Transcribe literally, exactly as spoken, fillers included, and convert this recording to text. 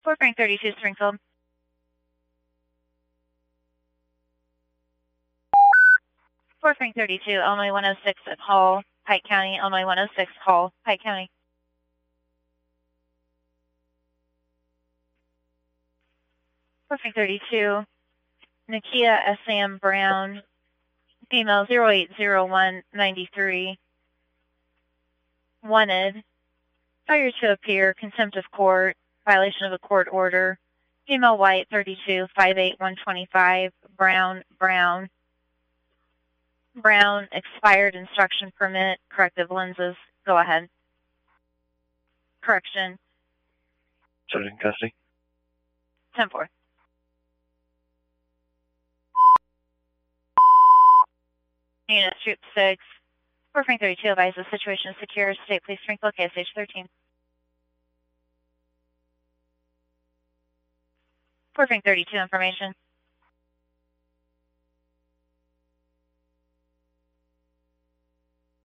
Fort Frank thirty-two, Springfield. Fort Frank thirty-two, Illinois one oh six at Hall, Pike County, Illinois one oh six, Hall, Pike County. Fort Frank thirty-two, Nakia S M Brown, female zero eight zero one ninety-three, wanted, failure to appear, contempt of court, violation of a court order, female white thirty-two, five eight one twenty-five, Brown, Brown, Brown, expired instruction permit, corrective lenses, go ahead. Correction. Subject in custody. ten four. Unit Troop six, Fort Frank thirty-two, advise the situation is secure. State Police Springfield, K S H thirteen. Fort Frank thirty-two, information.